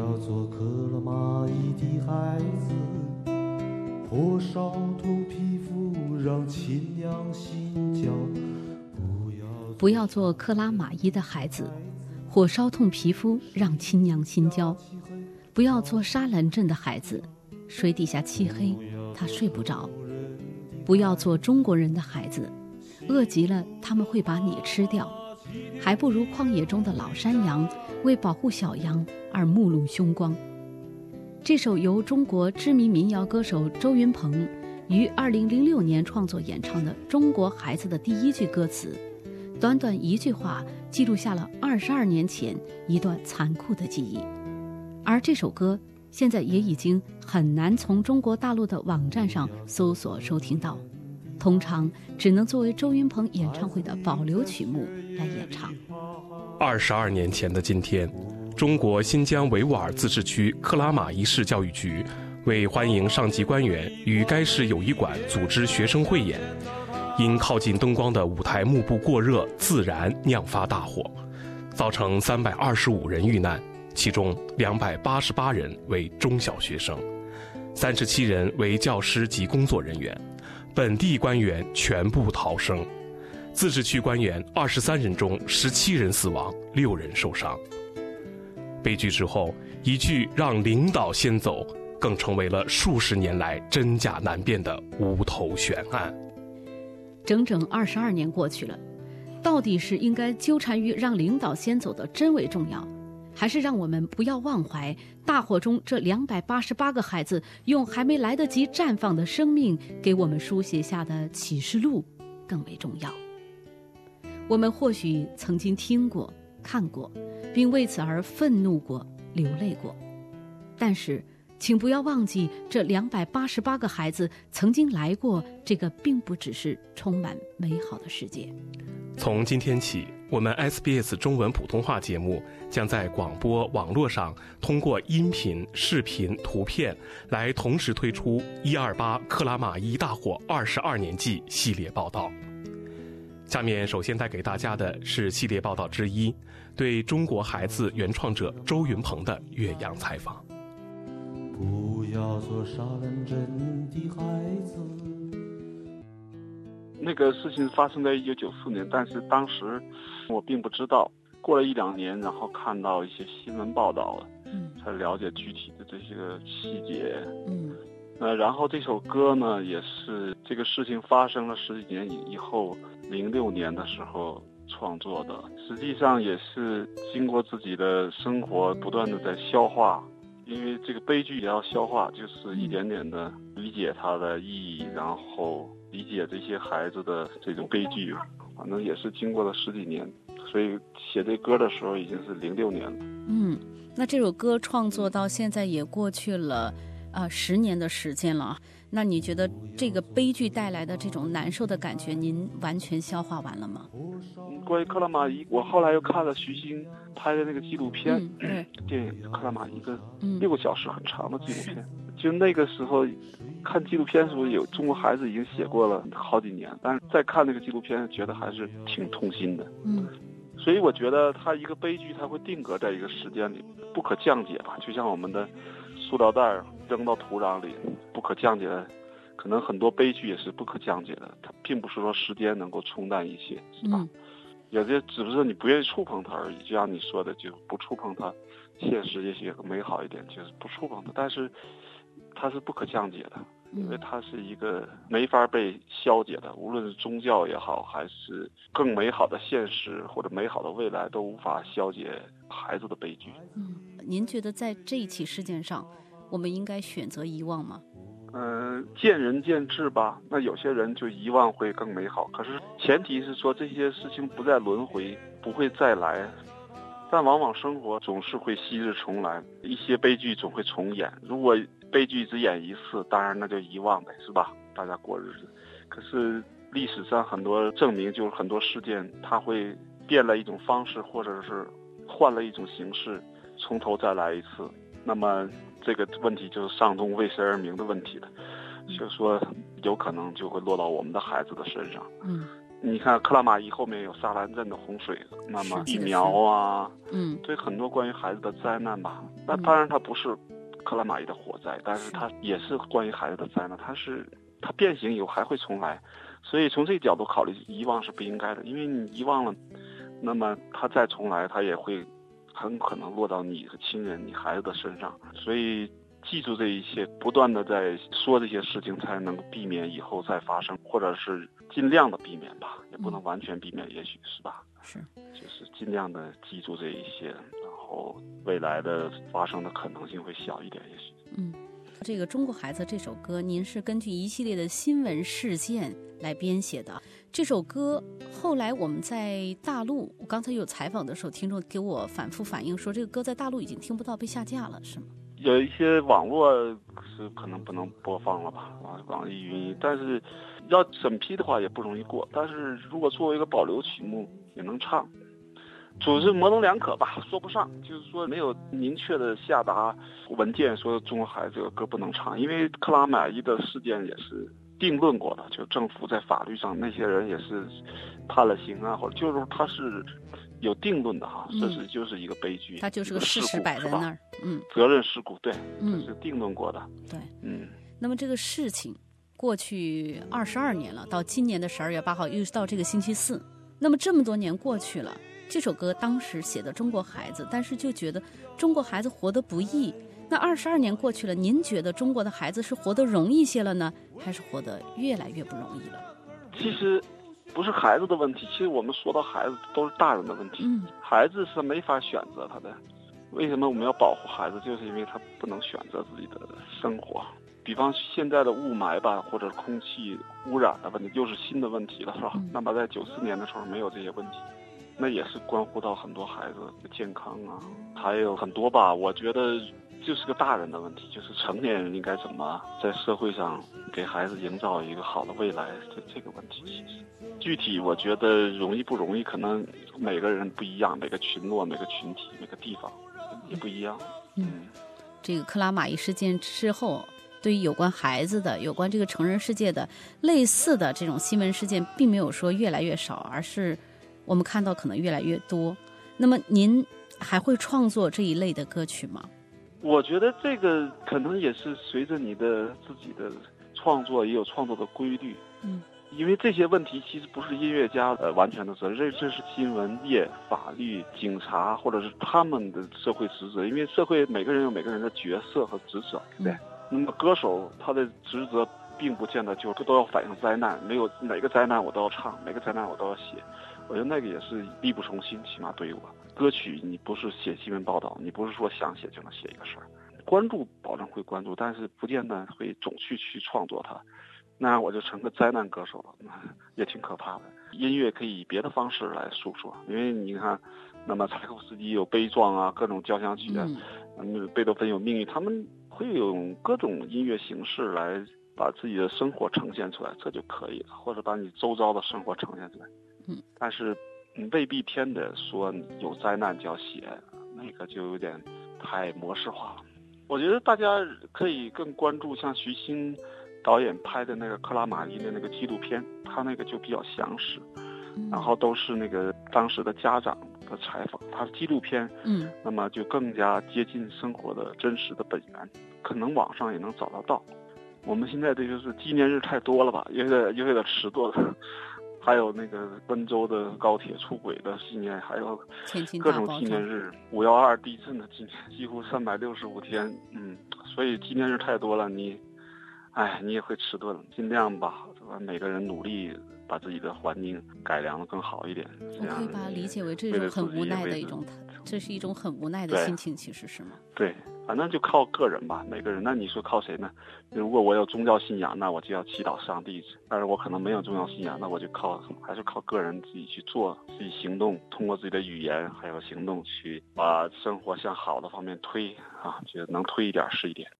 要做克拉玛依的孩子，火烧痛皮肤让亲娘心焦。 不要做克拉玛依的孩子，火烧痛皮肤让亲娘心焦。不要做沙兰镇的孩子，水底下漆黑，他睡不着。不要做中国人的孩子，饿极了他们会把你吃掉。还不如旷野中的老山羊，为保护小羊而目露凶光。这首由中国知名民谣歌手周云鹏于2006年创作演唱的《中国孩子》的第一句歌词，短短一句话记录下了22年前一段残酷的记忆。而这首歌现在也已经很难从中国大陆的网站上搜索收听到，通常只能作为周云鹏演唱会的保留曲目来演唱。 22年前的今天，中国新疆维吾尔自治区克拉玛依市教育局为欢迎上级官员与该市友谊馆组织学生汇演，因靠近灯光的舞台幕布过热，自燃酿发大火，造成325人遇难，其中288人为中小学生，37人为教师及工作人员，本地官员全部逃生。自治区官员23人中17人死亡，6人受伤。悲剧之后，一句让领导先走更成为了数十年来真假难辨的无头悬案。 整整22年过去了，到底是应该纠缠于让领导先走的真伪重要，还是让我们不要忘怀大火中这288个孩子用还没来得及绽放的生命给我们书写下的启示录更为重要？我们或许曾经听过、看过，并为此而愤怒过、流泪过，但是请不要忘记，这288个孩子曾经来过这个并不只是充满美好的世界。 从今天起，我们 SBS 中文普通话节目将在广播网络上通过音频、视频、图片来同时推出128克拉玛依大火22年祭系列报道。下面首先带给大家的是系列报道之一，对中国孩子原创者周云鹏的岳阳采访。 不要做沙兰镇的孩子。 那个事情发生在1994年，但是当时我并不知道。过了1-2年，然后看到一些新闻报道，才了解具体的这些个细节。然后这首歌呢，也是这个事情发生了10几年以后，06年的时候创作的。实际上也是经过自己的生活不断的在消化，因为这个悲剧也要消化，就是一点点的理解它的意义，然后理解这些孩子的这种悲剧，反正也是经过了10几年，所以写这歌的时候已经是06年了。 那这首歌创作到现在也过去了10年的时间了，那你觉得这个悲剧带来的这种难受的感觉，您完全消化完了吗？ 关于克拉玛依，我后来又看了徐星拍的那个纪录片，电影《克拉玛依》的6个小时很长的纪录片。就那个时候看纪录片的时候，有中国孩子已经写过了好几年，但是再看那个纪录片，觉得还是挺痛心的。所以我觉得它一个悲剧，它会定格在一个时间里，不可降解吧。就像我们的塑料袋扔到土壤里，不可降解的，可能很多悲剧也是不可降解的。它并不是说时间能够冲淡一切，是吧？有些只是说你不愿意触碰它而已，就像你说的，就不触碰它，现实也许美好一点，就是不触碰它，但是它是不可降解的，因为它是一个没法被消解的，无论是宗教也好，还是更美好的现实或者美好的未来，都无法消解孩子的悲剧。 您觉得在这一起事件上，我们应该选择遗忘吗？ 见仁见智吧。那有些人就遗忘会更美好，可是前提是说这些事情不再轮回，不会再来。但往往生活总是会昔日重来，一些悲剧总会重演。如果悲剧只演一次，当然那就遗忘呗，是吧？大家过日子。可是历史上很多证明，就是很多事件它会变了一种方式，或者是换了一种形式，从头再来一次。那么这个问题就是上宗为谁而鸣的问题了，就是说有可能就会落到我们的孩子的身上。 你看克拉玛依后面有沙兰镇的洪水，那么疫苗啊，对很多关于孩子的灾难吧。那当然它不是克拉玛依的火灾，但是它也是关于孩子的灾难，它变形以后还会重来，所以从这个角度考虑，遗忘是不应该的，因为你遗忘了，那么它再重来，它也会很可能落到你的亲人、你孩子的身上，所以记住这一些，不断的在说这些事情，才能避免以后再发生，或者是尽量的避免吧，也不能完全避免，也许是吧？ 是， 就是尽量的记住这一些，然后未来的发生的可能性会小一点，也许。 这个《中国孩子》这首歌，您是根据一系列的新闻事件来编写的。这首歌后来我们在大陆，我刚才有采访的时候，听众给我反复反映说，这个歌在大陆已经听不到，被下架了，是吗？ 有一些网络是可能不能播放了吧，网易云，但是要审批的话也不容易过。但是如果作为一个保留曲目也能唱，总是模棱两可吧，说不上，就是说没有明确的下达文件说中国孩子这个歌不能唱，因为克拉玛依的事件也是定论过的，就政府在法律上那些人也是判了刑啊，或者就是他是有定论的哈，这是就是一个悲剧， 它就是个事实摆在那儿， 责任事故，对，这是定论过的， 对，那么这个事情过去22年了，到今年的12月8号又到这个星期四，那么这么多年过去了，这首歌当时写的中国孩子，但是就觉得中国孩子活得不易。那22年过去了，您觉得中国的孩子是活得容易些了呢，还是活得越来越不容易了？ 其实不是孩子的问题，其实我们说到孩子都是大人的问题。孩子是没法选择他的。为什么我们要保护孩子？就是因为他不能选择自己的生活。比方现在的雾霾吧，或者空气污染的问题，又是新的问题了，是吧？那么在94年的时候没有这些问题，那也是关乎到很多孩子的健康啊，还有很多吧。我觉得就是个大人的问题，就是成年人应该怎么在社会上给孩子营造一个好的未来，这个问题。其实具体我觉得容易不容易，可能每个人不一样，每个群落、每个群体、每个地方也不一样。 这个克拉玛依事件之后，对于有关孩子的、有关这个成人世界的类似的这种新闻事件，并没有说越来越少，而是我们看到可能越来越多。那么您还会创作这一类的歌曲吗？ 我觉得这个可能也是随着你的自己的创作也有创作的规律。因为这些问题其实不是音乐家完全的责任，这是新闻业、法律、警察或者是他们的社会职责。因为社会每个人有每个人的角色和职责，对不对？那么歌手他的职责并不见得就都要反映灾难，没有哪个灾难我都要唱，每个灾难我都要写。我觉得那个也是力不从心，起码对于我，歌曲你不是写新闻报道，你不是说想写就能写一个事儿。关注保证会关注，但是不见得会总去创作它。那样我就成个灾难歌手了，也挺可怕的。音乐可以以别的方式来诉说，因为你看，那么柴可夫斯基有悲壮啊，各种交响曲啊，贝多芬有命运，他们会用各种音乐形式来把自己的生活呈现出来，这就可以了，或者把你周遭的生活呈现出来。但是未必偏的说有灾难就要写，那个就有点太模式化了。我觉得大家可以更关注像徐新导演拍的那个克拉玛依的那个纪录片，他那个就比较详实，然后都是那个当时的家长的采访，他是纪录片，那么就更加接近生活的真实的本源，可能网上也能找得到。我们现在这就是纪念日太多了吧，有点迟钝了。还有那个温州的高铁出轨的纪念，还有各种纪念日，5.12地震的纪念，几乎365天，所以纪念日太多了，你也会迟钝，尽量吧，每个人努力把自己的环境改良得更好一点。 我可以把它理解为这种很无奈的一种，这是一种很无奈的心情，其实是吗？ 对，反正就靠个人吧，每个人。那你说靠谁呢？如果我有宗教信仰，那我就要祈祷上帝；但是我可能没有宗教信仰，那我就还是靠个人自己去做，自己行动，通过自己的语言还有行动去把生活向好的方面推啊，就能推一点是一点。